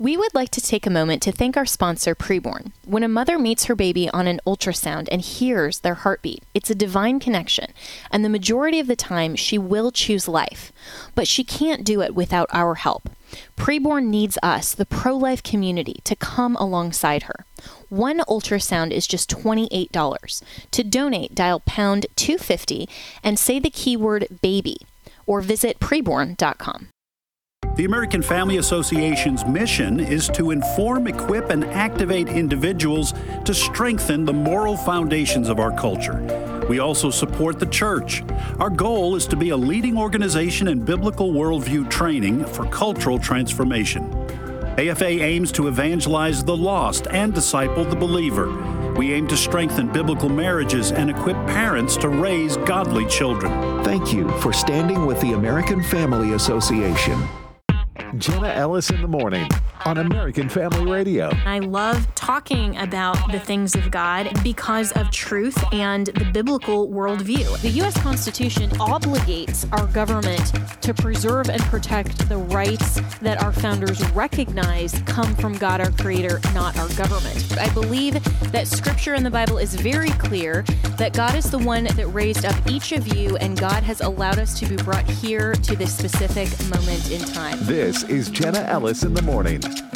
We would like to take a moment to thank our sponsor, Preborn. When a mother meets her baby on an ultrasound and hears their heartbeat, it's a divine connection, and the majority of the time she will choose life. But she can't do it without our help. Preborn needs us, the pro-life community, to come alongside her. One ultrasound is just $28. To donate, dial pound 250 and say the keyword baby, or visit preborn.com. The American Family Association's mission is to inform, equip, and activate individuals to strengthen the moral foundations of our culture. We also support the church. Our goal is to be a leading organization in biblical worldview training for cultural transformation. AFA aims to evangelize the lost and disciple the believer. We aim to strengthen biblical marriages and equip parents to raise godly children. Thank you for standing with the American Family Association. Jenna Ellis in the morning on American Family Radio. I love talking about the things of God because of truth and the biblical worldview. The U.S. Constitution obligates our government to preserve and protect the rights that our founders recognize come from God, our Creator, not our government. I believe that Scripture in the Bible is very clear that God is the one that raised up each of you, and God has allowed us to be brought here to this specific moment in time. This is Jenna Ellis in the morning.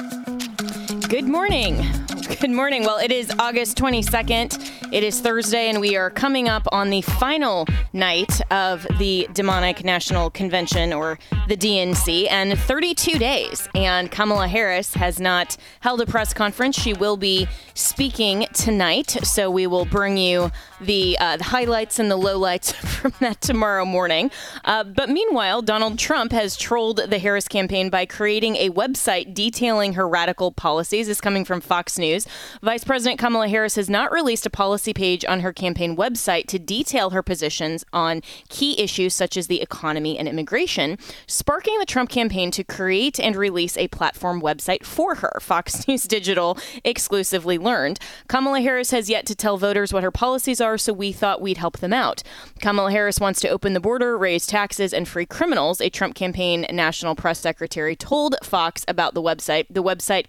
Good morning. Good morning. Well, it is August 22nd. It is Thursday, and we are coming up on the final night of the Demonic National Convention, or the DNC, and 32 days. And Kamala Harris has not held a press conference. She will be speaking tonight, so we will bring you the highlights and the lowlights from that tomorrow morning. But meanwhile, Donald Trump has trolled the Harris campaign by creating a website detailing her radical policies. This is coming from Fox News. Vice President Kamala Harris has not released a policy page on her campaign website to detail her positions on key issues such as the economy and immigration, sparking the Trump campaign to create and release a platform website for her, Fox News Digital exclusively learned. Kamala Harris has yet to tell voters what her policies are, so we thought we'd help them out. Kamala Harris wants to open the border, raise taxes, and free criminals, a Trump campaign national press secretary told Fox about the website. The website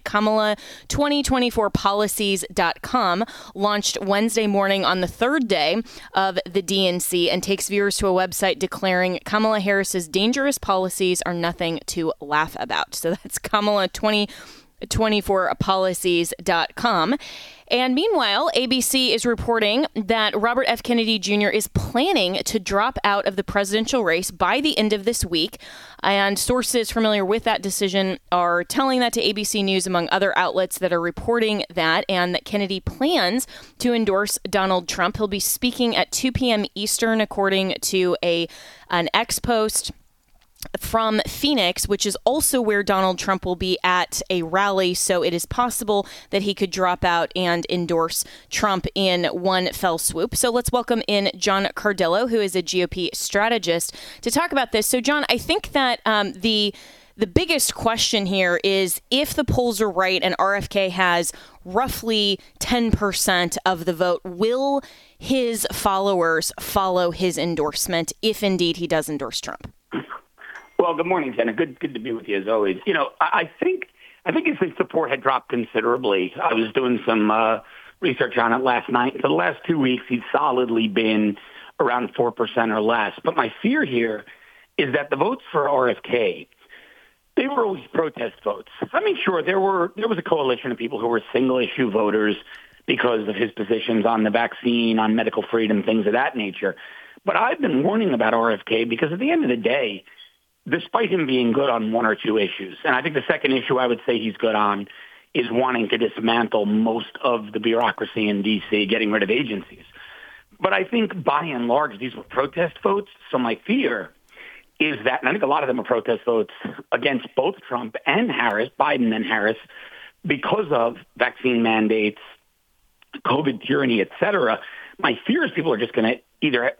Kamala2024policies.com launched Wednesday morning on the third day of the DNC and takes viewers to a website declaring Kamala Harris's dangerous policies are nothing to laugh about. So that's Kamala2024policies.com. And meanwhile, ABC is reporting that Robert F. Kennedy Jr. is planning to drop out of the presidential race by the end of this week. And sources familiar with that decision are telling that to ABC News, among other outlets that are reporting that, and that Kennedy plans to endorse Donald Trump. He'll be speaking at 2 p.m. Eastern, according to an X post from Phoenix, which is also where Donald Trump will be at a rally. So it is possible that he could drop out and endorse Trump in one fell swoop. So let's welcome in John Cardillo, who is a GOP strategist, to talk about this. So, John, I think that the biggest question here is if the polls are right and RFK has roughly 10% of the vote, will his followers follow his endorsement if indeed he does endorse Trump? Well, good morning, Jenna. Good to be with you as always. You know, I think his support had dropped considerably. I was doing some research on it last night. For the last 2 weeks, he's solidly been around 4% or less. But my fear here is that the votes for RFK, they were always protest votes. I mean, sure, there was a coalition of people who were single-issue voters because of his positions on the vaccine, on medical freedom, things of that nature. But I've been warning about RFK because at the end of the day, despite him being good on one or two issues, and I think the second issue I would say he's good on is wanting to dismantle most of the bureaucracy in D.C., getting rid of agencies. But I think by and large, these were protest votes. So my fear is that, and I think a lot of them are protest votes against both Trump and Harris, Biden and Harris, because of vaccine mandates, COVID tyranny, et cetera. My fear is people are just going to either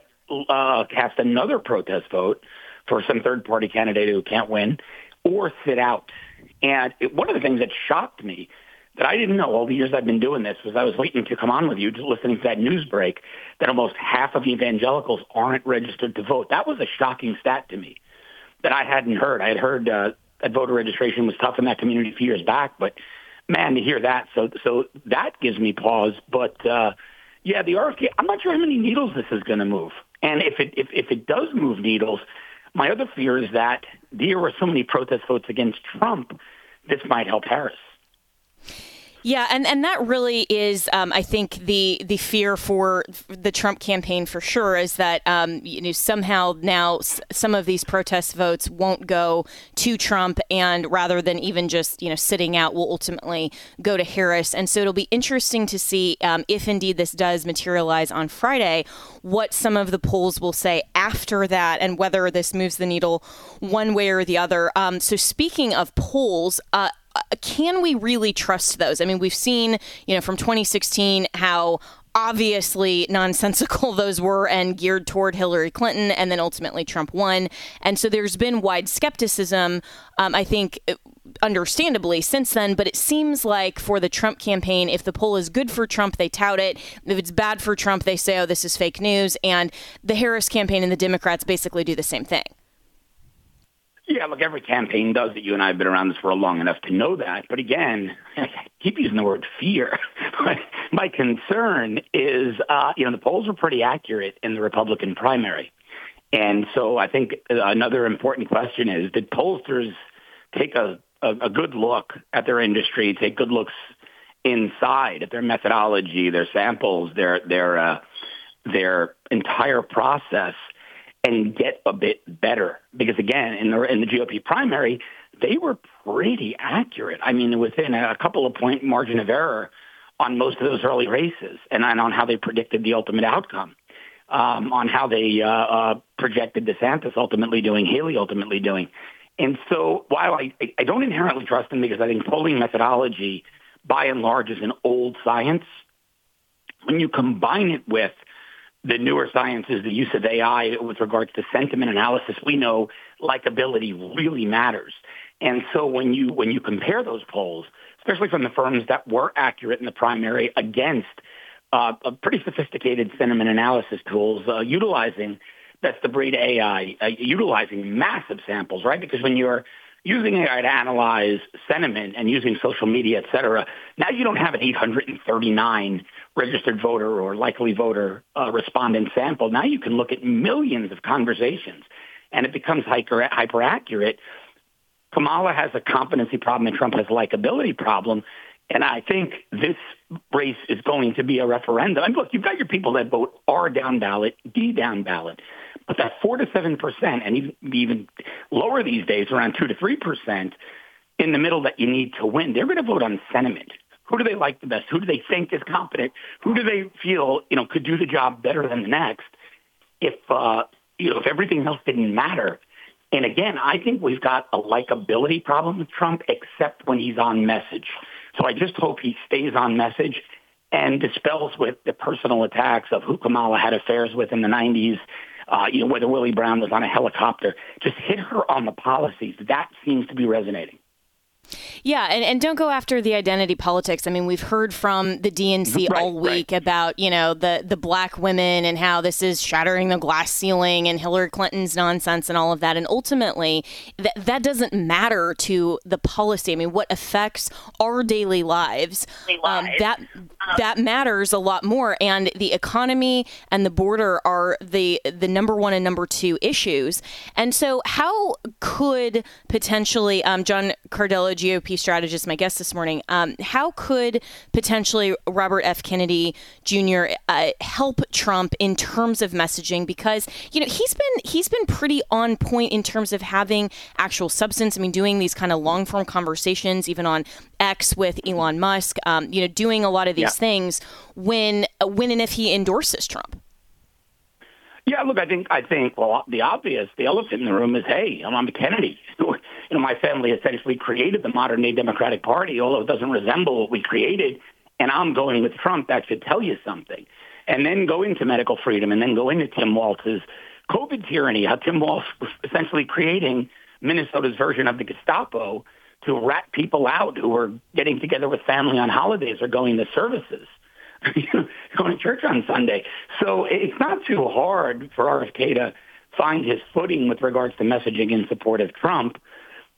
cast another protest vote for some third-party candidate who can't win, or sit out. And one of the things that shocked me that I didn't know all the years I've been doing this was I was waiting to come on with you, just listening to that news break, that almost half of evangelicals aren't registered to vote. That was a shocking stat to me that I hadn't heard. I had heard that voter registration was tough in that community a few years back, but man, to hear that, so that gives me pause. But yeah, the RFK, I'm not sure how many needles this is going to move. And if it does move needles, my other fear is that there were so many protest votes against Trump, this might help Harris. Yeah, and that really is, I think, the fear for the Trump campaign for sure is that somehow now some of these protest votes won't go to Trump, and rather than even just sitting out, will ultimately go to Harris. And so it'll be interesting to see if indeed this does materialize on Friday, what some of the polls will say after that, and whether this moves the needle one way or the other. So speaking of polls, can we really trust those? I mean, we've seen, from 2016 how obviously nonsensical those were and geared toward Hillary Clinton, and then ultimately Trump won. And so there's been wide skepticism, I think, understandably since then. But it seems like for the Trump campaign, if the poll is good for Trump, they tout it. If it's bad for Trump, they say, oh, this is fake news. And the Harris campaign and the Democrats basically do the same thing. Yeah, look, every campaign does it. You and I have been around this for long enough to know that. But again, I keep using the word fear. My concern is, the polls were pretty accurate in the Republican primary. And so I think another important question is, did pollsters take a good look at their industry, take good looks inside at their methodology, their samples, their entire process, and get a bit better? Because again, in the GOP primary, they were pretty accurate. I mean, within a couple of point margin of error on most of those early races, and on how they predicted the ultimate outcome, on how they projected DeSantis ultimately doing, Haley ultimately doing. And so while I don't inherently trust them, because I think polling methodology, by and large, is an old science, when you combine it with the newer sciences, the use of AI with regards to sentiment analysis, we know likability really matters. And so when you compare those polls, especially from the firms that were accurate in the primary against a pretty sophisticated sentiment analysis tools, utilizing best-of-breed AI, utilizing massive samples, right? Because when you're using AI to analyze sentiment and using social media, et cetera, now you don't have an 839 registered voter or likely voter respondent sample. Now you can look at millions of conversations, and it becomes hyper accurate. Kamala has a competency problem, and Trump has a likability problem. And I think this race is going to be a referendum. And look, you've got your people that vote R down ballot, D down ballot. But that 4 to 7%, and even lower these days, around 2 to 3% in the middle that you need to win, they're going to vote on sentiment. Who do they like the best? Who do they think is competent? Who do they feel, could do the job better than the next? If everything else didn't matter. And again, I think we've got a likability problem with Trump, except when he's on message. So I just hope he stays on message and dispels with the personal attacks of who Kamala had affairs with in the 90s, whether Willie Brown was on a helicopter. Just hit her on the policies. That seems to be resonating. Yeah, and don't go after the identity politics. I mean, we've heard from the DNC all week about, the black women and how this is shattering the glass ceiling and Hillary Clinton's nonsense and all of that. And ultimately, that doesn't matter to the policy. I mean, what affects our daily lives, that matters a lot more. And the economy and the border are the number one and number two issues. And so how could potentially, John Cardillo, GOP strategist, my guest this morning, how could potentially Robert F. Kennedy Jr. Help Trump in terms of messaging? Because he's been pretty on point in terms of having actual substance. I mean, doing these kind of long form conversations, even on X with Elon Musk. Doing a lot of these things when and if he endorses Trump. Yeah, look, I think. Well, the elephant in the room is, hey, I'm a Kennedy. My family essentially created the modern day Democratic Party, although it doesn't resemble what we created. And I'm going with Trump. That should tell you something. And then go into medical freedom, and then go into Tim Walz's COVID tyranny. How Tim Walz was essentially creating Minnesota's version of the Gestapo to rat people out who were getting together with family on holidays or going to services. Going to church on Sunday. So it's not too hard for RFK to find his footing with regards to messaging in support of Trump.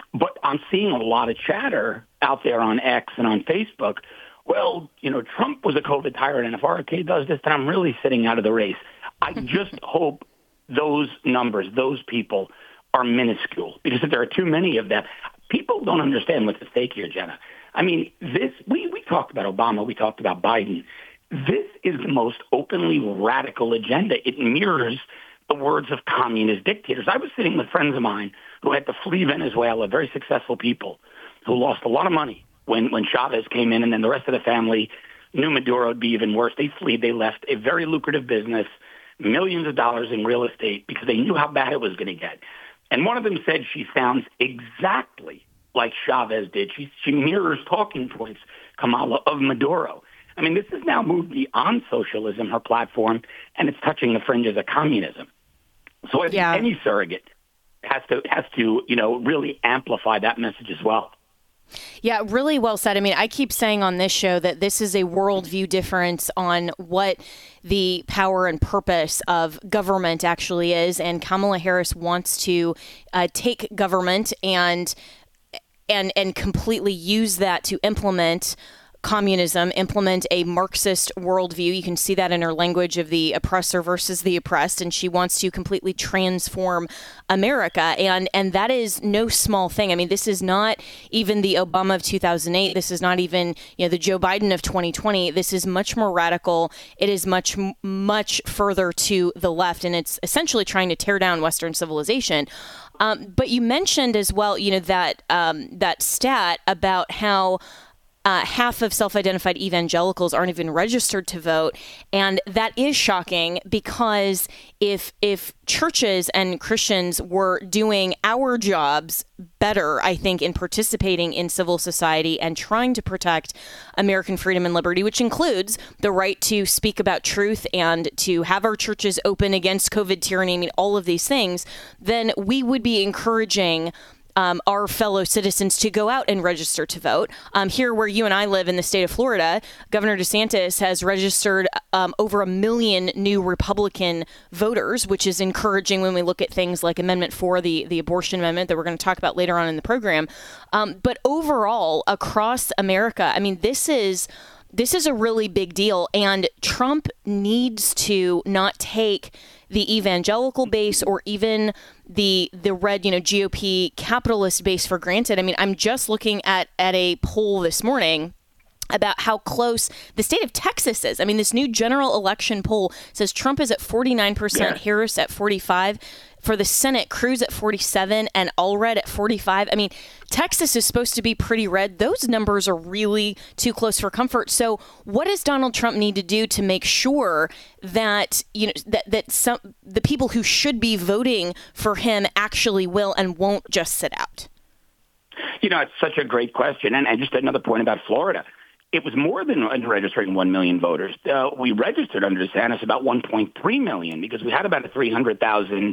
But I'm seeing a lot of chatter out there on X and on Facebook. Well, Trump was a COVID tyrant, and if RFK does this, then I'm really sitting out of the race. I just hope those numbers, those people, are minuscule, because if there are too many of them, people don't understand what's at stake here, Jenna. I mean, we talked about Obama, we talked about Biden. This is the most openly radical agenda. It mirrors the words of communist dictators. I was sitting with friends of mine who had to flee Venezuela, very successful people who lost a lot of money when Chavez came in, and then the rest of the family knew Maduro would be even worse. They fled. They left a very lucrative business, millions of dollars in real estate, because they knew how bad it was going to get. And one of them said she sounds exactly like Chavez did. She mirrors talking points, Kamala, of Maduro. I mean, this has now moved beyond socialism, her platform, and it's touching the fringes of communism. So I think any surrogate has to really amplify that message as well. Yeah, really well said. I mean, I keep saying on this show that this is a worldview difference on what the power and purpose of government actually is. And Kamala Harris wants to take government and completely use that to implement communism, implement a Marxist worldview. You can see that in her language of the oppressor versus the oppressed, and she wants to completely transform America. And that is no small thing. I mean, this is not even the Obama of 2008. This is not even, the Joe Biden of 2020. This is much more radical. It is much, much further to the left, and it's essentially trying to tear down Western civilization. But you mentioned as well, that stat about how half of self-identified evangelicals aren't even registered to vote. And that is shocking, because if churches and Christians were doing our jobs better, I think, in participating in civil society and trying to protect American freedom and liberty, which includes the right to speak about truth and to have our churches open against COVID tyranny, I mean, all of these things, then we would be encouraging our fellow citizens to go out and register to vote. Here where you and I live in the state of Florida, Governor DeSantis has registered over 1 million new Republican voters, which is encouraging when we look at things like Amendment 4, the abortion amendment that we're going to talk about later on in the program. But overall, across America, I mean, this is a really big deal, and Trump needs to not take the evangelical base or even the red, GOP capitalist base for granted. I mean, I'm just looking at a poll this morning about how close the state of Texas is. I mean, this new general election poll says Trump is at 49%, Harris at 45%. For the Senate, Cruz at 47% and Allred at 45%. I mean, Texas is supposed to be pretty red. Those numbers are really too close for comfort. So what does Donald Trump need to do to make sure that, the people who should be voting for him actually will and won't just sit out? It's such a great question. And just another point about Florida. It was more than registering 1 million voters. We registered under DeSantis about 1.3 million, because we had about a 300,000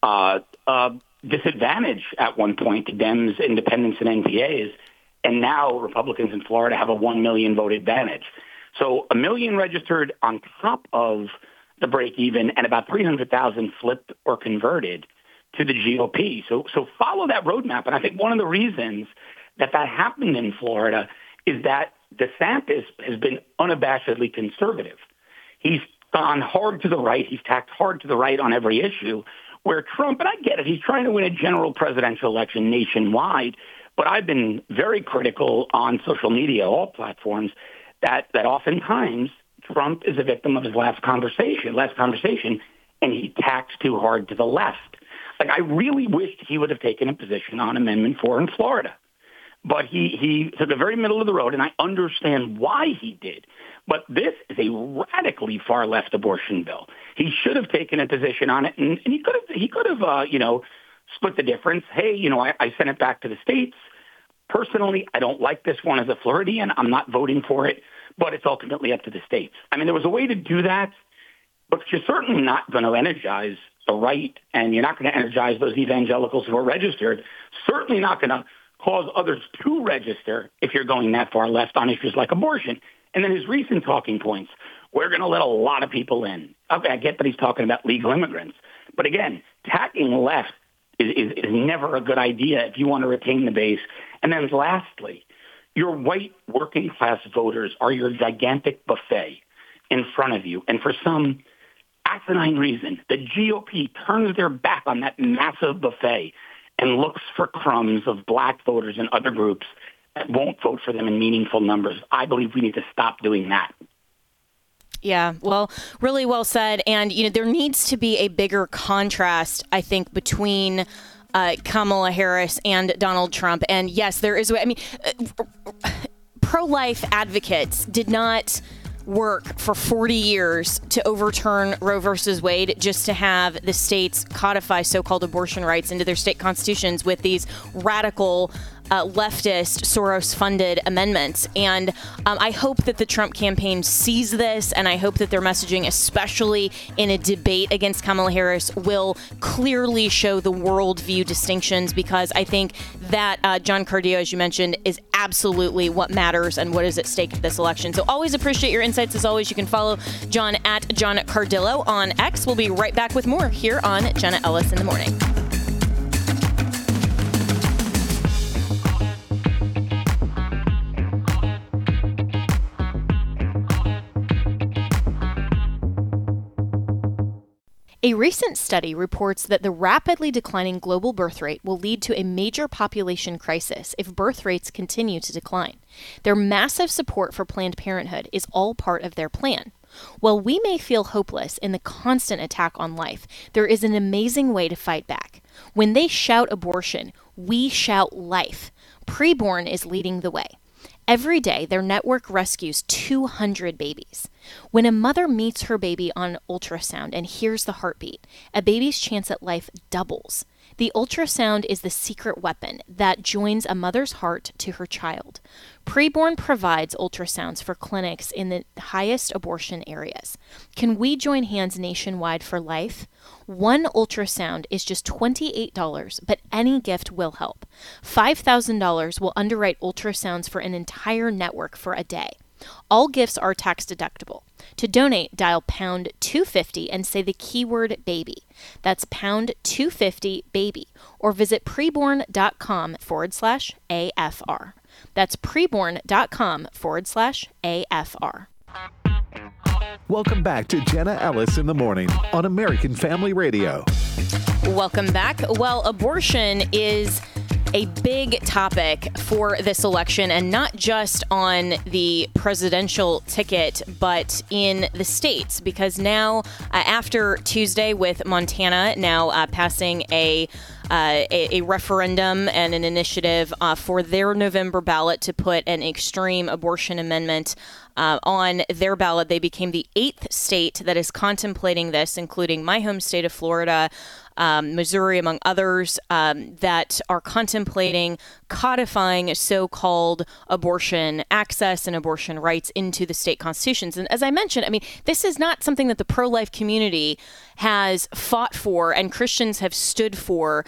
disadvantage at one point to Dems, independents, and NPAs. And now Republicans in Florida have a 1 million vote advantage. So 1 million registered on top of the break even, and about 300,000 flipped or converted to the GOP. So follow that roadmap. And I think one of the reasons that happened in Florida is that DeSantis has been unabashedly conservative. He's gone hard to the right. He's tacked hard to the right on every issue, where Trump, and I get it, he's trying to win a general presidential election nationwide, but I've been very critical on social media, all platforms, that oftentimes Trump is a victim of his last conversation, and he tacks too hard to the left. Like, I really wished he would have taken a position on Amendment 4 in Florida. But he took a very middle of the road, and I understand why he did. But this is a radically far left abortion bill. He should have taken a position on it, and he could have split the difference. Hey, I sent it back to the states. Personally, I don't like this one as a Floridian. I'm not voting for it, but it's ultimately up to the states. I mean, there was a way to do that, but you're certainly not going to energize the right, and you're not going to energize those evangelicals who are registered. Certainly not going to cause others to register if you're going that far left on issues like abortion. And then his recent talking points, we're going to let a lot of people in. Okay, I get that he's talking about legal immigrants. But again, tacking left is never a good idea if you want to retain the base. And then lastly, your white working class voters are your gigantic buffet in front of you. And for some asinine reason, the GOP turns their back on that massive buffet and looks for crumbs of black voters and other groups that won't vote for them in meaningful numbers. I believe we need to stop doing that. Yeah, well, really well said. And, there needs to be a bigger contrast, I think, between Kamala Harris and Donald Trump. And yes, there is. Pro-life advocates did not work for 40 years to overturn Roe versus Wade just to have the states codify so-called abortion rights into their state constitutions with these radical leftist Soros-funded amendments. And I hope that the Trump campaign sees this, and I hope that their messaging, especially in a debate against Kamala Harris, will clearly show the worldview distinctions, because I think that John Cardillo, as you mentioned, is absolutely what matters and what is at stake at this election. So always appreciate your insights. As always, you can follow John at John Cardillo on X. We'll be right back with more here on Jenna Ellis in the Morning. A recent study reports that the rapidly declining global birth rate will lead to a major population crisis if birth rates continue to decline. Their massive support for Planned Parenthood is all part of their plan. While we may feel hopeless in the constant attack on life, there is an amazing way to fight back. When they shout abortion, we shout life. Preborn is leading the way. Every day, their network rescues 200 babies. When a mother meets her baby on ultrasound and hears the heartbeat, a baby's chance at life doubles. The ultrasound is the secret weapon that joins a mother's heart to her child. Preborn provides ultrasounds for clinics in the highest abortion areas. Can we join hands nationwide for life? One ultrasound is just $28, but any gift will help. $5,000 will underwrite ultrasounds for an entire network for a day. All gifts are tax deductible. To donate, dial pound 250 and say the keyword baby. That's pound 250 baby, or visit preborn.com/AFR. That's preborn.com/AFR. Welcome back to Jenna Ellis in the Morning on American Family Radio. Welcome back. Well, abortion is a big topic for this election, and not just on the presidential ticket, but in the states, because now after Tuesday with Montana now passing a referendum and an initiative for their November ballot to put an extreme abortion amendment on their ballot, they became the 8th state that is contemplating this, including my home state of Florida, Missouri, among others, that are contemplating codifying so-called abortion access and abortion rights into the state constitutions. And as I mentioned, I mean, this is not something that the pro-life community has fought for and Christians have stood for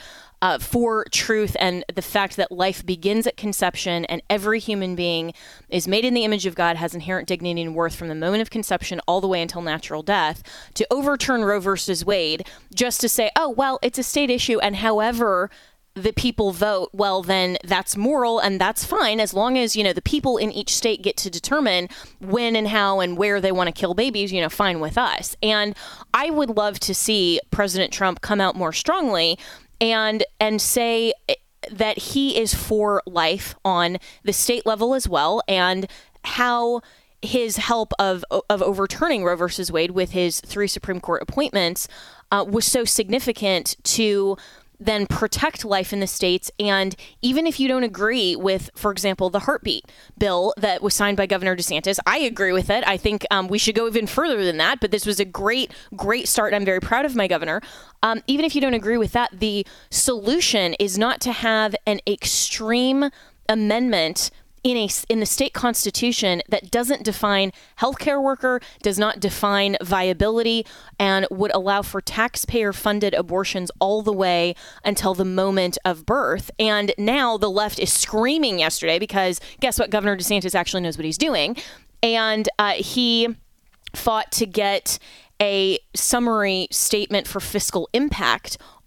truth and the fact that life begins at conception and every human being is made in the image of God, has inherent dignity and worth from the moment of conception all the way until natural death. To overturn Roe versus Wade just to say, oh, well, it's a state issue, and however the people vote, well, then that's moral and that's fine, as long as, the people in each state get to determine when and how and where they want to kill babies, fine with us. And I would love to see President Trump come out more strongly and say that he is for life on the state level as well, and how his help of overturning Roe versus Wade with his 3 Supreme Court appointments was so significant to then protect life in the states. And even if you don't agree with, for example, the heartbeat bill that was signed by Governor DeSantis, I agree with it. I think we should go even further than that. But this was a great start. I'm very proud of my governor. Even if you don't agree with that, the solution is not to have an extreme amendment in the state constitution that doesn't define healthcare worker, does not define viability, and would allow for taxpayer-funded abortions all the way until the moment of birth. And now the left is screaming yesterday because guess what? Governor DeSantis actually knows what he's doing. And he fought to get a summary statement for fiscal impact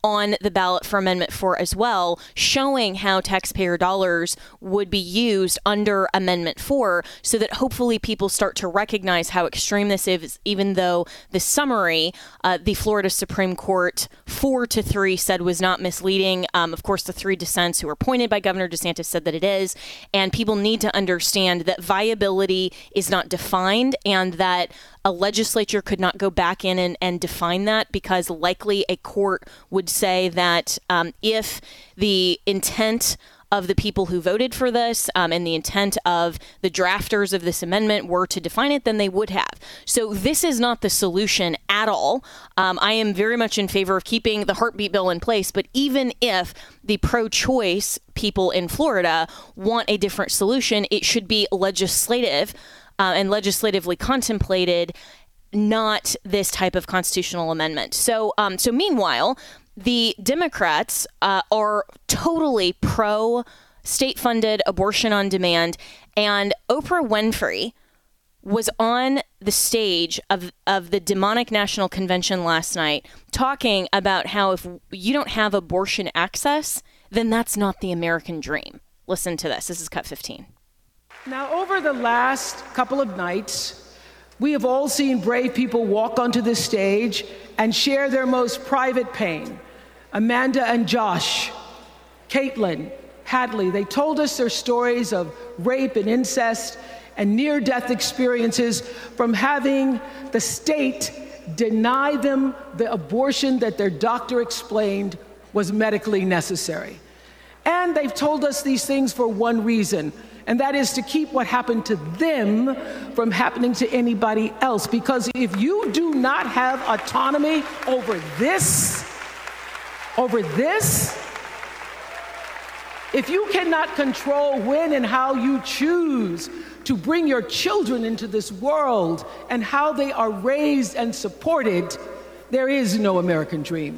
on the ballot for Amendment 4 as well, showing how taxpayer dollars would be used under Amendment 4 so that hopefully people start to recognize how extreme this is, even though the summary, the Florida Supreme Court 4-3 said was not misleading. Of course, the 3 dissents who were appointed by Governor DeSantis said that it is. And people need to understand that viability is not defined and that a legislature could not go back in and define that, because likely a court would say that if the intent of the people who voted for this and the intent of the drafters of this amendment were to define it, then they would have. So this is not the solution at all. I am very much in favor of keeping the heartbeat bill in place, but even if the pro-choice people in Florida want a different solution, it should be legislative and legislatively contemplated, not this type of constitutional amendment. So meanwhile, the Democrats are totally pro state-funded abortion on demand, and Oprah Winfrey was on the stage of the Demonic National Convention last night talking about how if you don't have abortion access, then that's not the American dream. Listen to this. This is Cut 15. Now, over the last couple of nights, we have all seen brave people walk onto this stage and share their most private pain. Amanda and Josh, Caitlin, Hadley, they told us their stories of rape and incest and near-death experiences from having the state deny them the abortion that their doctor explained was medically necessary. And they've told us these things for one reason, and that is to keep what happened to them from happening to anybody else. Because if you do not have autonomy over this, if you cannot control when and how you choose to bring your children into this world and how they are raised and supported, there is no American dream.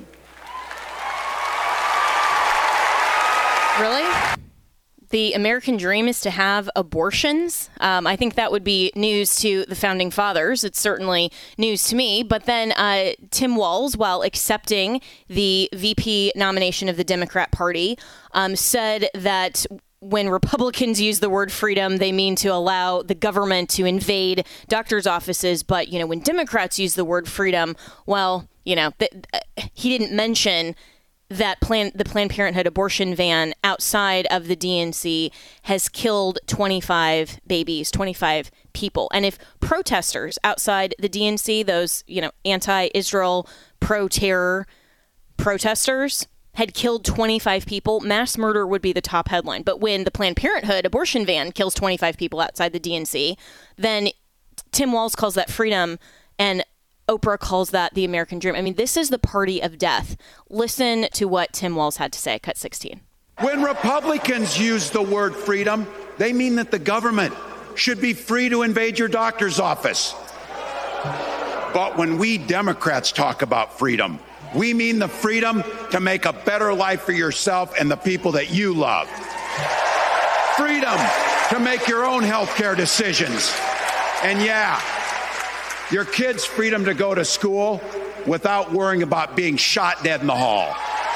Really? The American dream is to have abortions? I think that would be news to the founding fathers. It's certainly news to me. But then Tim Walz, while accepting the VP nomination of the Democrat Party, said that when Republicans use the word freedom, they mean to allow the government to invade doctors' offices. But, when Democrats use the word freedom, well, he didn't mention that the Planned Parenthood abortion van outside of the DNC has killed 25 babies, 25 people. And if protesters outside the DNC, those, anti-Israel, pro-terror protesters had killed 25 people, mass murder would be the top headline. But when the Planned Parenthood abortion van kills 25 people outside the DNC, then Tim Walz calls that freedom, and Oprah calls that the American dream. I mean, this is the party of death. Listen to what Tim Walz had to say. Cut 16. When Republicans use the word freedom, they mean that the government should be free to invade your doctor's office. But when we Democrats talk about freedom, we mean the freedom to make a better life for yourself and the people that you love. Freedom to make your own health care decisions. And your kids' freedom to go to school without worrying about being shot dead in the hall.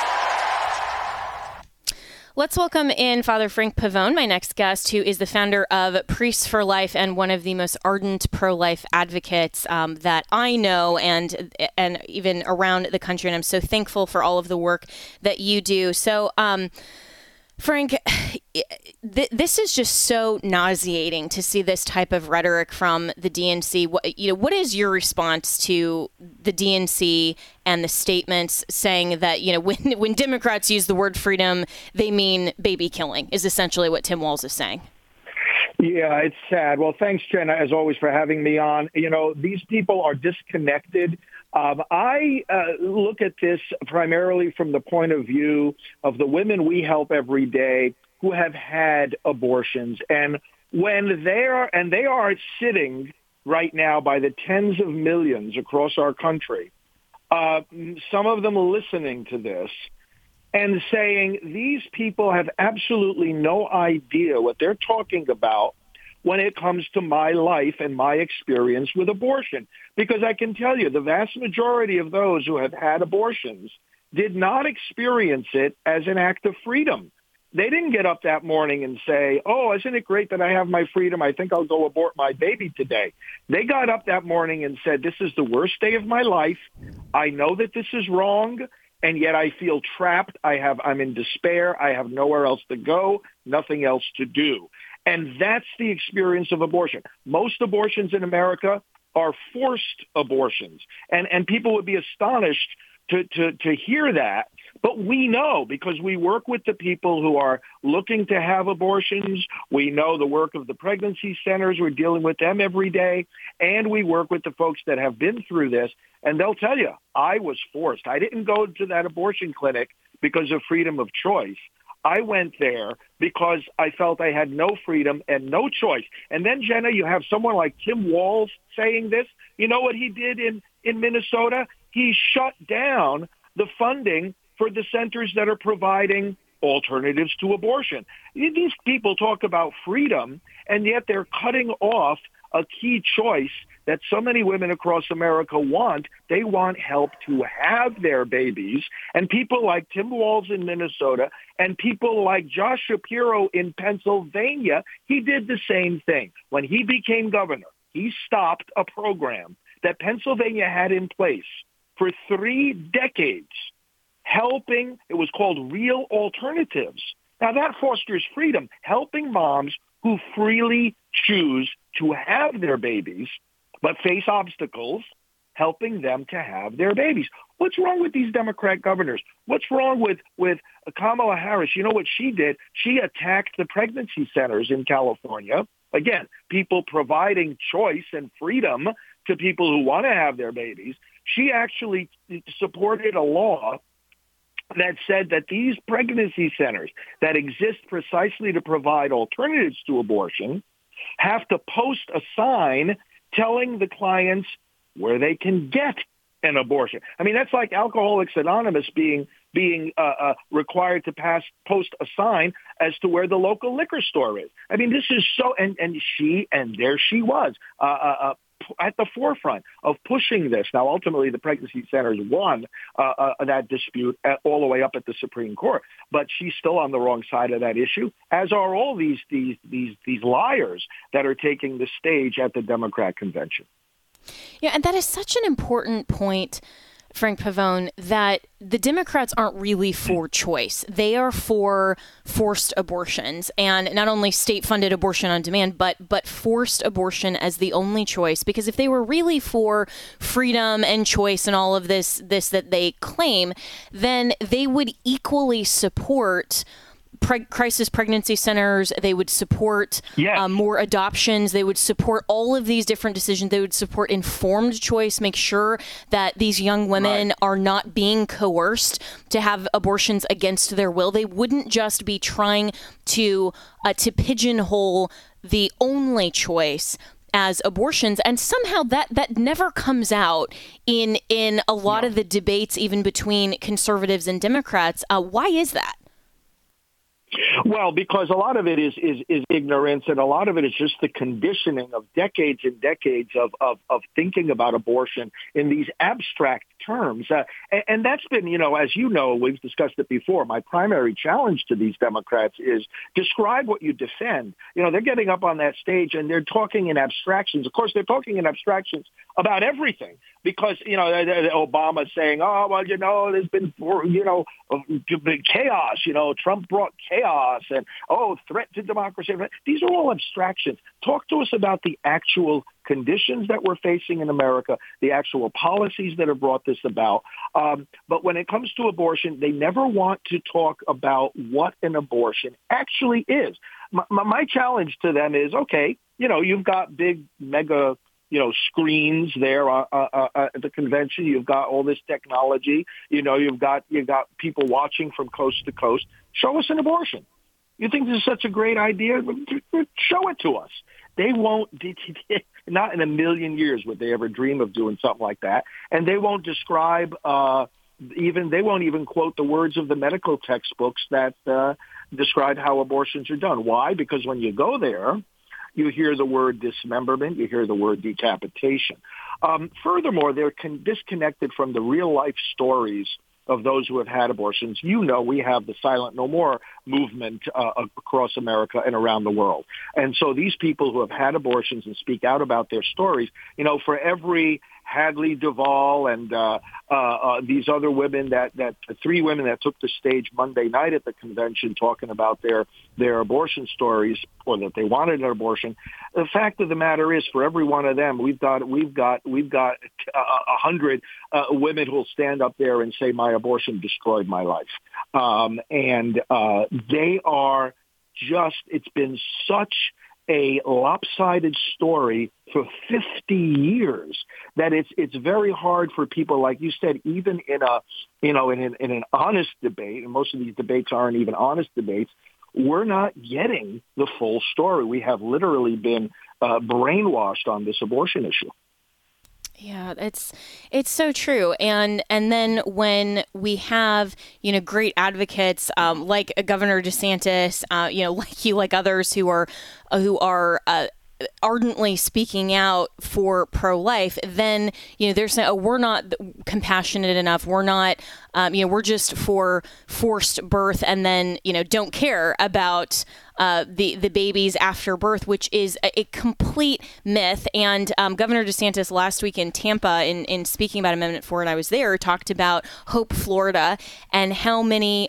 Let's welcome in Father Frank Pavone, my next guest, who is the founder of Priests for Life and one of the most ardent pro-life advocates that I know and even around the country. And I'm so thankful for all of the work that you do. So, Frank, this is just so nauseating to see this type of rhetoric from the DNC. What is your response to the DNC and the statements saying that, when Democrats use the word freedom, they mean baby killing, is essentially what Tim Walz is saying? Yeah, it's sad. Well, thanks, Jenna, as always, for having me on. These people are disconnected. I look at this primarily from the point of view of the women we help every day who have had abortions. And when they are sitting right now by the tens of millions across our country, some of them listening to this and saying these people have absolutely no idea what they're talking about when it comes to my life and my experience with abortion. Because I can tell you, the vast majority of those who have had abortions did not experience it as an act of freedom. They didn't get up that morning and say, oh, isn't it great that I have my freedom? I think I'll go abort my baby today. They got up that morning and said, this is the worst day of my life. I know that this is wrong, and yet I feel trapped. I'm in despair. I have nowhere else to go, nothing else to do. And that's the experience of abortion. Most abortions in America are forced abortions. And people would be astonished to hear that. But we know, because we work with the people who are looking to have abortions. We know the work of the pregnancy centers. We're dealing with them every day. And we work with the folks that have been through this. And they'll tell you, I was forced. I didn't go to that abortion clinic because of freedom of choice. I went there because I felt I had no freedom and no choice. And then, Jenna, you have someone like Tim Walz saying this. You know what he did in Minnesota? He shut down the funding for the centers that are providing alternatives to abortion. These people talk about freedom, and yet they're cutting off a key choice that so many women across America want. They want help to have their babies. And people like Tim Walz in Minnesota and people like Josh Shapiro in Pennsylvania, he did the same thing. When he became governor, he stopped a program that Pennsylvania had in place for 3 decades, helping, it was called Real Alternatives. Now that fosters freedom, helping moms who freely choose to have their babies, but face obstacles, helping them to have their babies. What's wrong with these Democrat governors? What's wrong with Kamala Harris? You know what she did? She attacked the pregnancy centers in California. Again, people providing choice and freedom to people who want to have their babies. She actually supported a law that said that these pregnancy centers that exist precisely to provide alternatives to abortion have to post a sign telling the clients where they can get an abortion. I mean, that's like Alcoholics Anonymous being required to post a sign as to where the local liquor store is. I mean, this is so, and there she was at the forefront of pushing this. Now, ultimately, the pregnancy centers won that dispute all the way up at the Supreme Court, but she's still on the wrong side of that issue, as are all these liars that are taking the stage at the Democrat convention. Yeah, and that is such an important point, Frank Pavone, that the Democrats aren't really for choice. They are for forced abortions, and not only state-funded abortion on demand, but forced abortion as the only choice. Because if they were really for freedom and choice and all of this that they claim, then they would equally support crisis pregnancy centers. They would support more adoptions. They would support all of these different decisions. They would support informed choice, make sure that these young women are not being coerced to have abortions against their will. They wouldn't just be trying to pigeonhole the only choice as abortions, and somehow that never comes out in a lot of the debates, even between conservatives and Democrats. Why is that? Well, because a lot of it is ignorance, and a lot of it is just the conditioning of decades and decades of thinking about abortion in these abstract terms. And that's been, as you know, we've discussed it before. My primary challenge to these Democrats is describe what you defend. They're getting up on that stage and they're talking in abstractions. Of course, they're talking in abstractions about everything because, Obama saying, oh, well, there's been, chaos. Trump brought chaos and, threat to democracy. These are all abstractions. Talk to us about the actual conditions that we're facing in America, the actual policies that have brought this about. But when it comes to abortion, they never want to talk about what an abortion actually is. My challenge to them is, okay, you've got big mega screens there at the convention. You've got all this technology. You've got people watching from coast to coast. Show us an abortion. You think this is such a great idea? Show it to us. They won't, not in a million years would they ever dream of doing something like that. And they won't describe, they won't even quote the words of the medical textbooks that describe how abortions are done. Why? Because when you go there, you hear the word dismemberment, you hear the word decapitation. Furthermore, they're disconnected from the real life stories of those who have had abortions. You know, we have the Silent No More movement across America and around the world. And so these people who have had abortions and speak out about their stories, you know, for every Hadley Duvall and these other women, the three women that took the stage Monday night at the convention talking about their abortion stories, or that they wanted an abortion. The fact of the matter is, for every one of them, we've got 100 women who will stand up there and say, my abortion destroyed my life. They are just, it's been such a lopsided story for 50 years that it's very hard for people, like you said, even in an honest debate, and most of these debates aren't even honest debates, we're not getting the full story. We have literally been brainwashed on this abortion issue. Yeah, it's so true. And then when we have, you know, great advocates like Governor DeSantis, you know, like you, like others who are ardently speaking out for pro-life, then, you know, there's we're not compassionate enough. We're not, you know, we're just for forced birth, and then, you know, don't care about the babies after birth, which is a complete myth. And Governor DeSantis last week in Tampa, in speaking about Amendment 4, and I was there, talked about Hope Florida and how many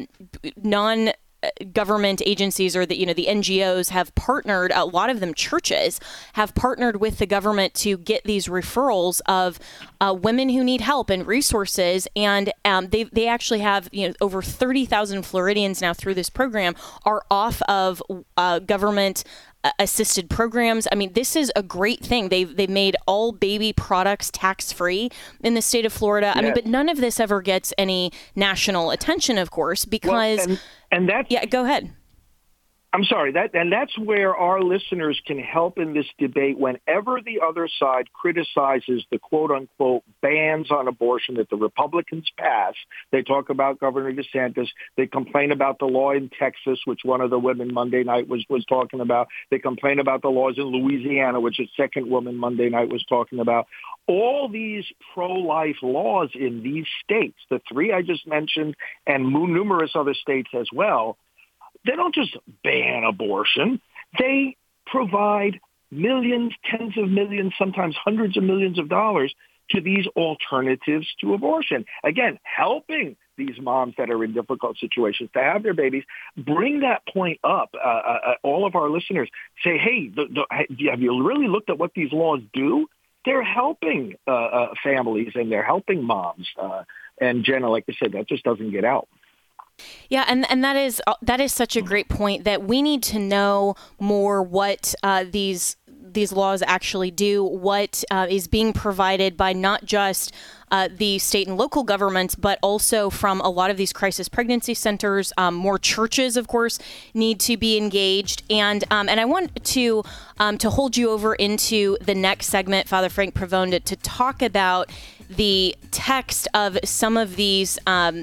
non-government agencies, or the NGOs, have partnered, a lot of them churches, have partnered with the government to get these referrals of women who need help and resources. And they actually have, you know, over 30,000 Floridians now through this program are off of government assisted programs. I mean, this is a great thing. They've made all baby products tax-free in the state of Florida. Yeah. I mean, but none of this ever gets any national attention, of course, because... Well, and that's... Yeah, go ahead. I'm sorry, that's where our listeners can help in this debate. Whenever the other side criticizes the quote-unquote bans on abortion that the Republicans pass, they talk about Governor DeSantis, they complain about the law in Texas, which one of the women Monday night was talking about. They complain about the laws in Louisiana, which a second woman Monday night was talking about. All these pro-life laws in these states, the three I just mentioned, and numerous other states as well, they don't just ban abortion. They provide millions, tens of millions, sometimes hundreds of millions of dollars to these alternatives to abortion. Again, helping these moms that are in difficult situations to have their babies. Bring that point up. All of our listeners say, hey, have you really looked at what these laws do? They're helping families, and they're helping moms. And Jenna, like I said, that just doesn't get out. Yeah, and that is such a great point, that we need to know more what these laws actually do, what is being provided by not just the state and local governments, but also from a lot of these crisis pregnancy centers. More churches, of course, need to be engaged. And I want to hold you over into the next segment, Father Frank Pavone, to talk about the text of some of these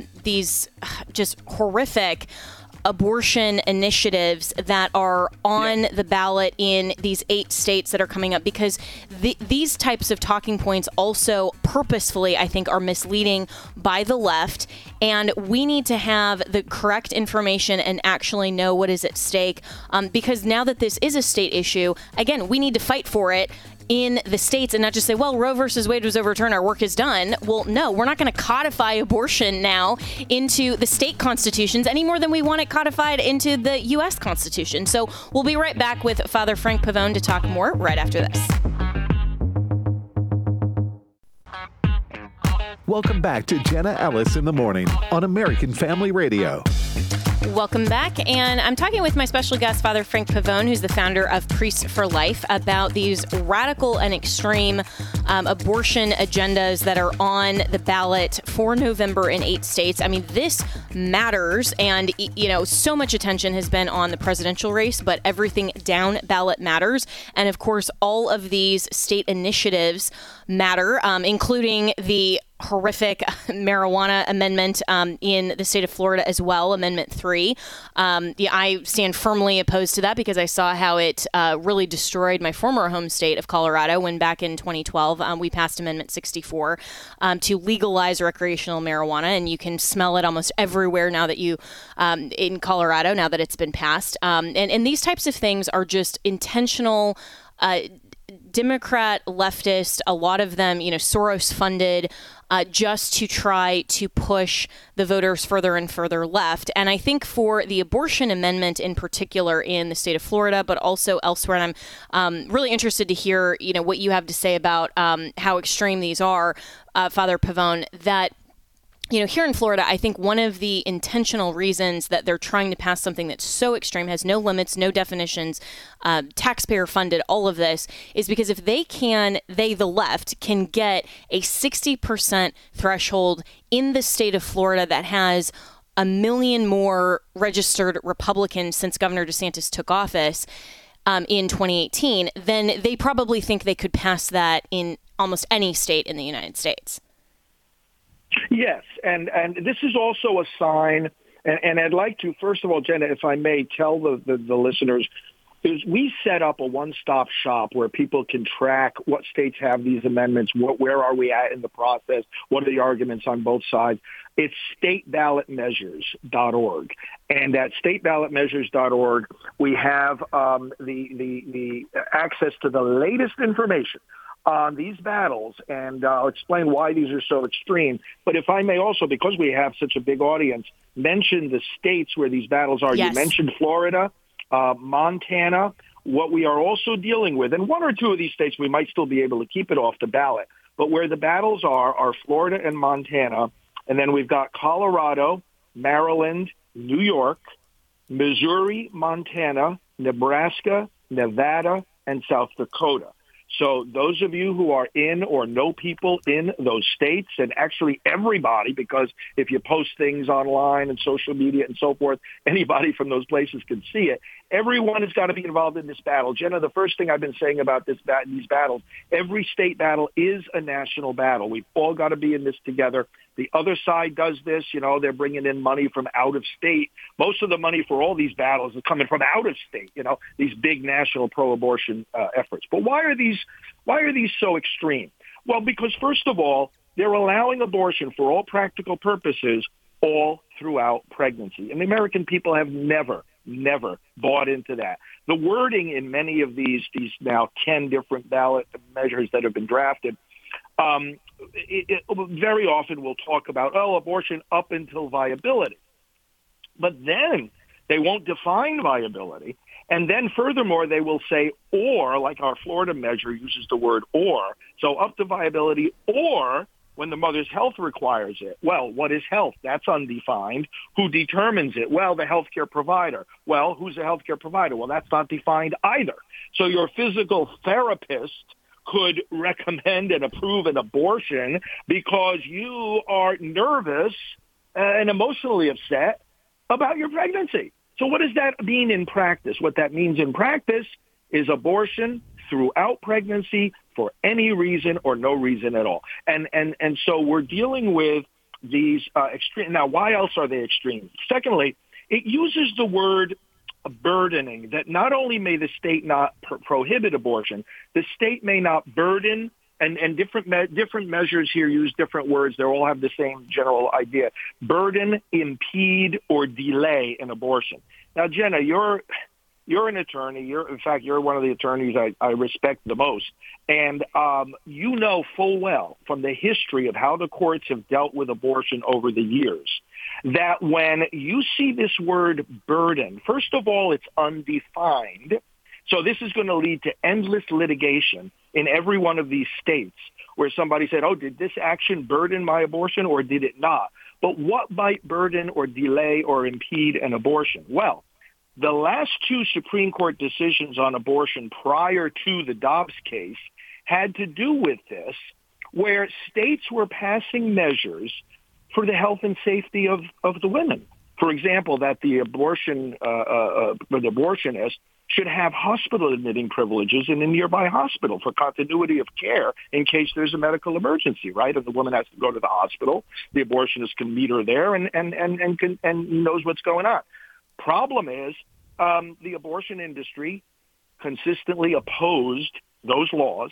just horrific abortion initiatives that are on the ballot in these 8 states that are coming up, because these types of talking points also purposefully, I think, are misleading by the left. And we need to have the correct information and actually know what is at stake, because now that this is a state issue, again, we need to fight for it in the states and not just say, well, Roe versus Wade was overturned, our work is done. Well, no, we're not going to codify abortion now into the state constitutions any more than we want it codified into the U.S. Constitution. So we'll be right back with Father Frank Pavone to talk more right after this. Welcome back to Jenna Ellis in the Morning on American Family Radio. Welcome back. And I'm talking with my special guest, Father Frank Pavone, who's the founder of Priests for Life, about these radical and extreme abortion agendas that are on the ballot for November in 8 states. I mean, this matters. And, you know, so much attention has been on the presidential race, but everything down ballot matters. And of course, all of these state initiatives matter, including the horrific marijuana amendment in the state of Florida as well, Amendment 3. I stand firmly opposed to that because I saw how it really destroyed my former home state of Colorado when back in 2012 2012, we passed Amendment 64 to legalize recreational marijuana, and you can smell it almost everywhere now that you, in Colorado, now that it's been passed. And these types of things are just intentional Democrat, leftist, a lot of them, Soros funded, just to try to push the voters further and further left. And I think for the abortion amendment in particular in the state of Florida, but also elsewhere, and I'm really interested to hear, what you have to say about how extreme these are, Father Pavone, that here in Florida, I think one of the intentional reasons that they're trying to pass something that's so extreme, has no limits, no definitions, taxpayer funded, all of this, is because if the left can get a 60% threshold in the state of Florida that has 1 million more registered Republicans since Governor DeSantis took office in 2018, then they probably think they could pass that in almost any state in the United States. Yes, and this is also a sign, and I'd like to, first of all, Jenna, if I may, tell the listeners, is we set up a one-stop shop where people can track what states have these amendments, where are we at in the process, what are the arguments on both sides. It's stateballotmeasures.org, and at stateballotmeasures.org, we have the access to the latest information on these battles, and I'll explain why these are so extreme. But if I may also, because we have such a big audience, mention the states where these battles are. Yes. You mentioned Florida, Montana. What we are also dealing with, and one or two of these states we might still be able to keep it off the ballot, but where the battles are Florida and Montana, and then we've got Colorado, Maryland, New York, Missouri, Montana, Nebraska, Nevada, and South Dakota. So those of you who are in or know people in those states, and actually everybody, because if you post things online and social media and so forth, anybody from those places can see it. Everyone has got to be involved in this battle. Jenna, the first thing I've been saying about these battles, every state battle is a national battle. We've all got to be in this together. The other side does this. They're bringing in money from out of state. Most of the money for all these battles is coming from out of state, these big national pro-abortion efforts. But why are these so extreme? Well, because first of all, they're allowing abortion for all practical purposes all throughout pregnancy. And the American people have never bought into that. The wording in many of these now 10 different ballot measures that have been drafted, it very often will talk about, abortion up until viability. But then they won't define viability. And then furthermore, they will say, or, like our Florida measure uses the word or, so up to viability, or when the mother's health requires it. Well, what is health? That's undefined. Who determines it? Well, the healthcare provider. Well, who's the healthcare provider? Well, that's not defined either. So your physical therapist could recommend and approve an abortion because you are nervous and emotionally upset about your pregnancy. So what does that mean in practice? What that means in practice is abortion throughout pregnancy for any reason or no reason at all. And so we're dealing with these extreme. Now, why else are they extreme? Secondly, it uses the word burdening, that not only may the state not prohibit abortion, the state may not burden, and different measures here use different words. They all have the same general idea: burden, impede, or delay an abortion. Now, Jenna, you're an attorney. You're one of the attorneys I respect the most, and you know full well from the history of how the courts have dealt with abortion over the years that when you see this word burden, first of all, it's undefined. So this is going to lead to endless litigation in every one of these states where somebody said, did this action burden my abortion or did it not? But what might burden or delay or impede an abortion? Well, the last two Supreme Court decisions on abortion prior to the Dobbs case had to do with this, where states were passing measures for the health and safety of the women. For example, that the abortionist should have hospital admitting privileges in a nearby hospital for continuity of care in case there's a medical emergency, right? If the woman has to go to the hospital, the abortionist can meet her there and knows what's going on. Problem is, the abortion industry consistently opposed those laws,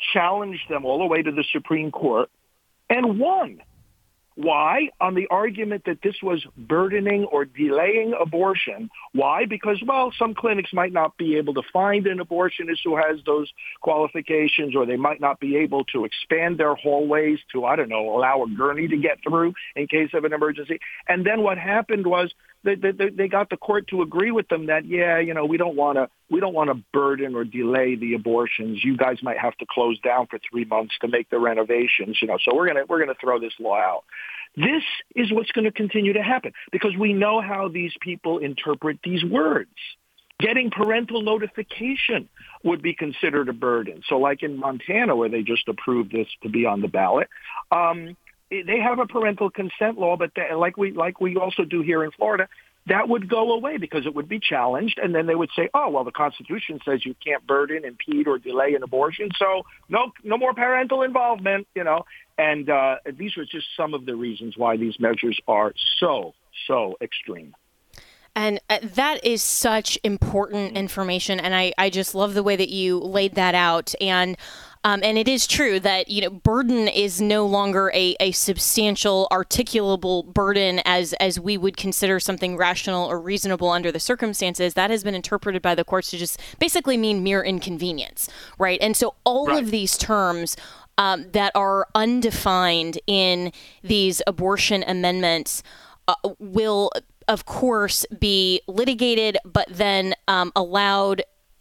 challenged them all the way to the Supreme Court, and won. Why? On the argument that this was burdening or delaying abortion. Why? Because, well, some clinics might not be able to find an abortionist who has those qualifications, or they might not be able to expand their hallways to, I don't know, allow a gurney to get through in case of an emergency. And then what happened was they got the court to agree with them that, yeah, we don't want to burden or delay the abortions. You guys might have to close down for 3 months to make the renovations, so we're gonna throw this law out. This is what's going to continue to happen because we know how these people interpret these words. Getting parental notification would be considered a burden. So like in Montana, where they just approved this to be on the ballot, they have a parental consent law, but like we also do here in Florida, that would go away because it would be challenged. And then they would say, oh, well, the Constitution says you can't burden, impede, or delay an abortion. So no more parental involvement, And these are just some of the reasons why these measures are so extreme. And that is such important information. And I just love the way that you laid that out. And it is true that, burden is no longer a substantial, articulable burden as we would consider something rational or reasonable under the circumstances. That has been interpreted by the courts to just basically mean mere inconvenience, right? And so all of these terms that are undefined in these abortion amendments will, of course, be litigated, but then allowed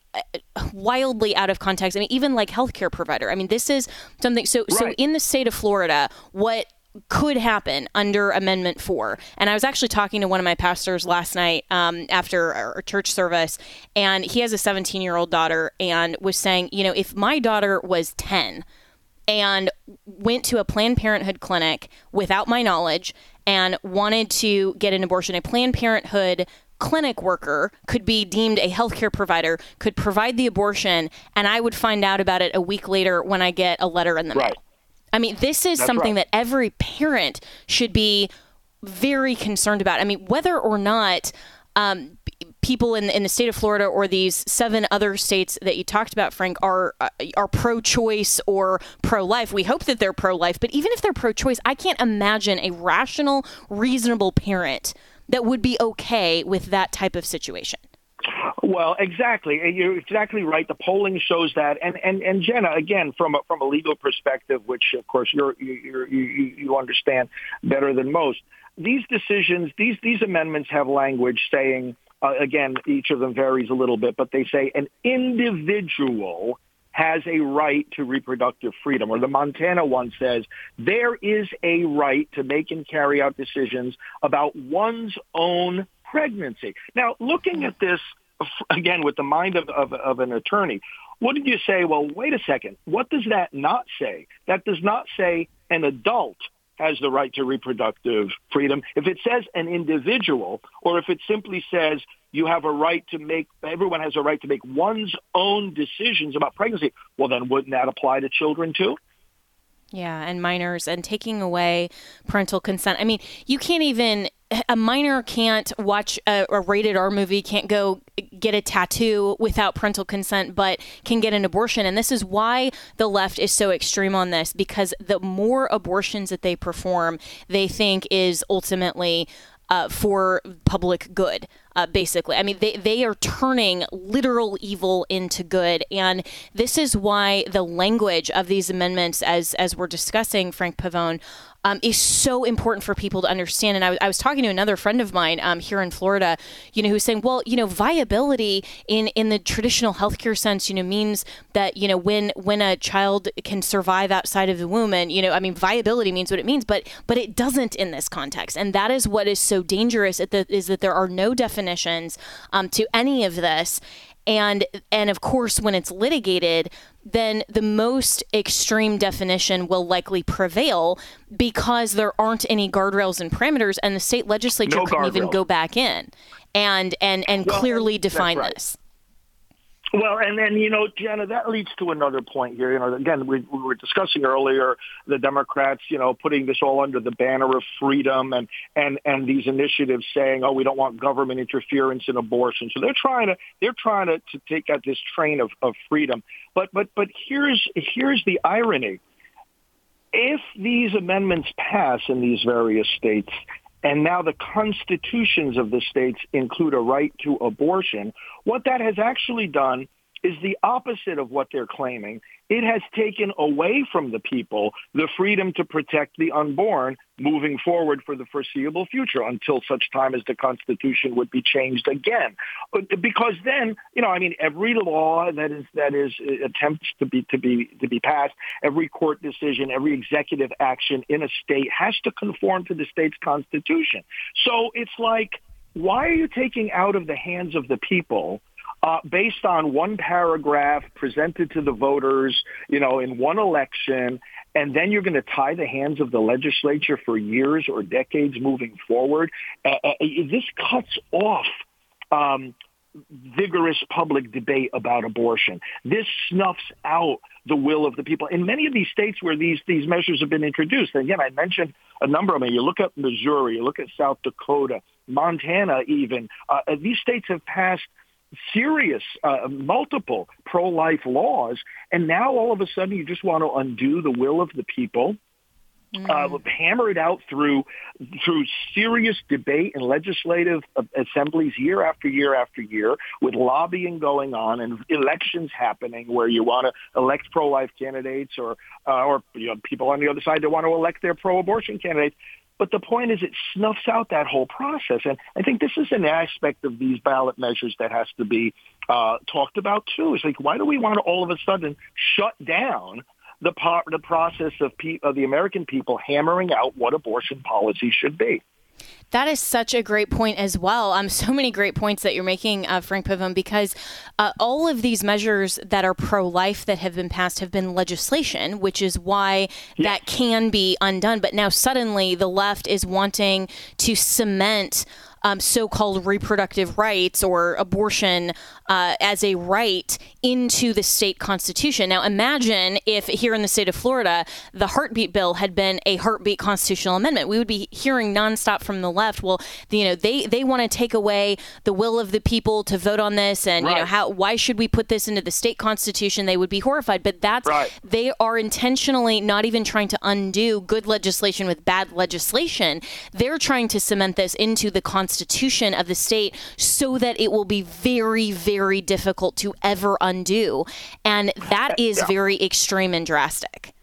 wildly out of context. I mean, even like healthcare provider. I mean, this is something. So in the state of Florida, what could happen under Amendment 4? And I was actually talking to one of my pastors last night after our church service, and he has a 17-year-old daughter, and was saying, if my daughter was 10 and went to a Planned Parenthood clinic without my knowledge and wanted to get an abortion, a Planned Parenthood clinic worker could be deemed a healthcare provider, could provide the abortion, and I would find out about it a week later when I get a letter in the mail. I mean, this is something that every parent should be very concerned about. I mean, whether or not people in the state of Florida or these 7 other states that you talked about, Frank, are pro-choice or pro-life. We hope that they're pro-life, but even if they're pro-choice, I can't imagine a rational, reasonable parent that would be okay with that type of situation. Well, exactly. You're exactly right. The polling shows that. And Jenna, again, from a legal perspective, which of course you understand better than most, these decisions, these amendments have language saying, again, each of them varies a little bit, but they say an individual has a right to reproductive freedom, or the Montana one says there is a right to make and carry out decisions about one's own pregnancy. Now, looking at this, again, with the mind of an attorney, what did you say? Well, wait a second. What does that not say? That does not say an adult has the right to reproductive freedom. If it says an individual, or if it simply says you have a right to make, everyone has a right to make one's own decisions about pregnancy, well, then wouldn't that apply to children too? Yeah, and minors, and taking away parental consent. I mean, you can't even, a minor can't watch a rated R movie, can't go get a tattoo without parental consent, but can get an abortion. And this is why the left is so extreme on this, because the more abortions that they perform, they think is ultimately for public good, basically. I mean, they are turning literal evil into good. And this is why the language of these amendments, as we're discussing, Frank Pavone, is so important for people to understand. And I was talking to another friend of mine here in Florida, who's saying, well, viability in the traditional healthcare sense, means that, when a child can survive outside of the womb, and, viability means what it means, but it doesn't in this context. And that is what is so dangerous, is that there are no definitions to any of this. And of course, when it's litigated, then the most extreme definition will likely prevail because there aren't any guardrails and parameters, and the state legislature couldn't even go back in and clearly define this. Well, and then, Jenna, that leads to another point here. Again, we were discussing earlier the Democrats, putting this all under the banner of freedom and these initiatives saying, oh, we don't want government interference in abortion. So they're trying to take out this train of freedom. But here's the irony. If these amendments pass in these various states, and now the constitutions of the states include a right to abortion, what that has actually done is the opposite of what they're claiming. It has taken away from the people the freedom to protect the unborn moving forward for the foreseeable future until such time as the Constitution would be changed again. Because then, every law that is attempts to be passed, every court decision, every executive action in a state has to conform to the state's constitution. So it's like, why are you taking out of the hands of the people based on one paragraph presented to the voters, in one election, and then you're going to tie the hands of the legislature for years or decades moving forward? This cuts off vigorous public debate about abortion. This snuffs out the will of the people. In many of these states where these measures have been introduced, and again, I mentioned a number of them. You look at Missouri, you look at South Dakota, Montana even. These states have passed serious, multiple pro-life laws, and now all of a sudden you just want to undo the will of the people, hammer it out through serious debate in legislative assemblies year after year after year, with lobbying going on and elections happening where you want to elect pro-life candidates or people on the other side that want to elect their pro-abortion candidates. But the point is, it snuffs out that whole process. And I think this is an aspect of these ballot measures that has to be talked about, too. It's like, why do we want to all of a sudden shut down the process of the American people hammering out what abortion policy should be? That is such a great point as well. So many great points that you're making, Frank Pivum, because all of these measures that are pro-life that have been passed have been legislation, which is why that can be undone. But now suddenly the left is wanting to cement so-called reproductive rights or abortion as a right into the state constitution. Now, imagine if here in the state of Florida, the heartbeat bill had been a heartbeat constitutional amendment. We would be hearing nonstop from the left. Well, they want to take away the will of the people to vote on this, and why should we put this into the state constitution? They would be horrified. But they are intentionally not even trying to undo good legislation with bad legislation. They're trying to cement this into the constitution of the state so that it will be very, very difficult to ever undo. And that is very extreme and drastic.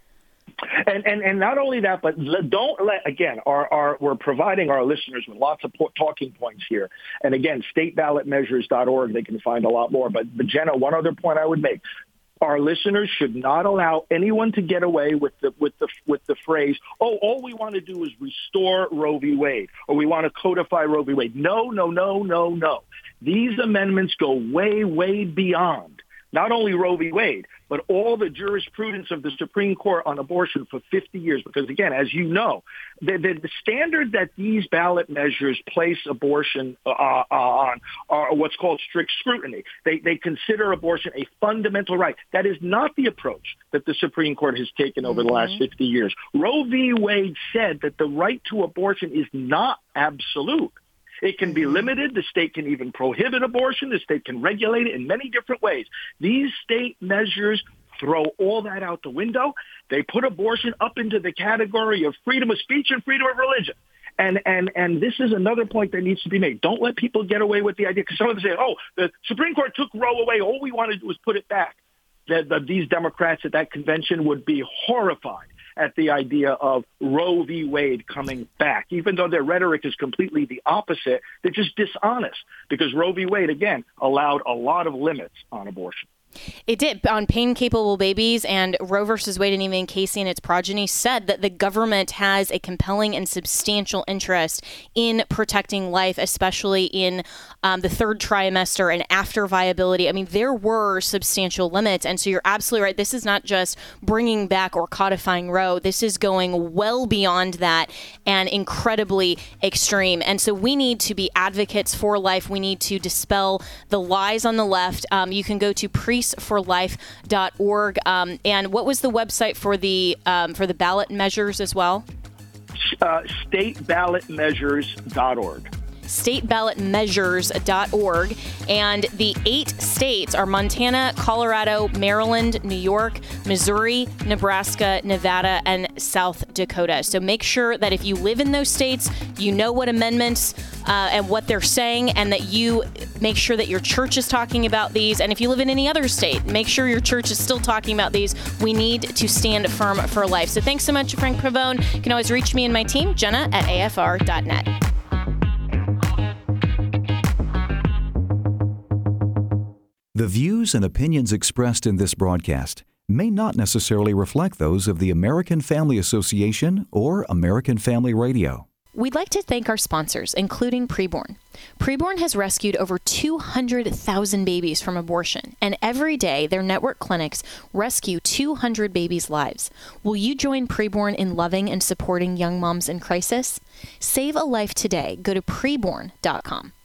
And not only that, but don't let, again, we're providing our listeners with lots of talking points here. And again, stateballotmeasures.org, they can find a lot more. But Jenna, one other point I would make. Our listeners should not allow anyone to get away with the phrase, "Oh, all we want to do is restore Roe v. Wade," or "We want to codify Roe v. Wade." No. These amendments go way, way beyond not only Roe v. Wade, but all the jurisprudence of the Supreme Court on abortion for 50 years. Because, again, as you know, the standard that these ballot measures place abortion on are what's called strict scrutiny. They consider abortion a fundamental right. That is not the approach that the Supreme Court has taken over the last 50 years. Roe v. Wade said that the right to abortion is not absolute. It can be limited. The state can even prohibit abortion. The state can regulate it in many different ways. These state measures throw all that out the window. They put abortion up into the category of freedom of speech and freedom of religion. And this is another point that needs to be made. Don't let people get away with the idea, because some of them say, "Oh, the Supreme Court took Roe away. All we want to do is put it back." These Democrats at that convention would be horrified at the idea of Roe v. Wade coming back. Even though their rhetoric is completely the opposite, they're just dishonest, because Roe v. Wade, again, allowed a lot of limits on abortion. It did on pain-capable babies, and Roe versus Wade and even Casey and its progeny said that the government has a compelling and substantial interest in protecting life, especially in the third trimester and after viability. I mean, there were substantial limits, and so you're absolutely right. This is not just bringing back or codifying Roe. This is going well beyond that and incredibly extreme. And so we need to be advocates for life. We need to dispel the lies on the left. You can go to priestforlife.org. And what was the website for the ballot measures as well? Stateballotmeasures.org. stateballotmeasures.org. And the 8 states are Montana, Colorado, Maryland, New York, Missouri, Nebraska, Nevada, and South Dakota. So make sure that if you live in those states, you know what amendments and what they're saying, and that you make sure that your church is talking about these. And if you live in any other state, make sure your church is still talking about these. We need to stand firm for life. So thanks so much, Frank Pavone. You can always reach me and my team, Jenna at afr.net. The views and opinions expressed in this broadcast may not necessarily reflect those of the American Family Association or American Family Radio. We'd like to thank our sponsors, including Preborn. Preborn has rescued over 200,000 babies from abortion, and every day their network clinics rescue 200 babies' lives. Will you join Preborn in loving and supporting young moms in crisis? Save a life today. Go to preborn.com.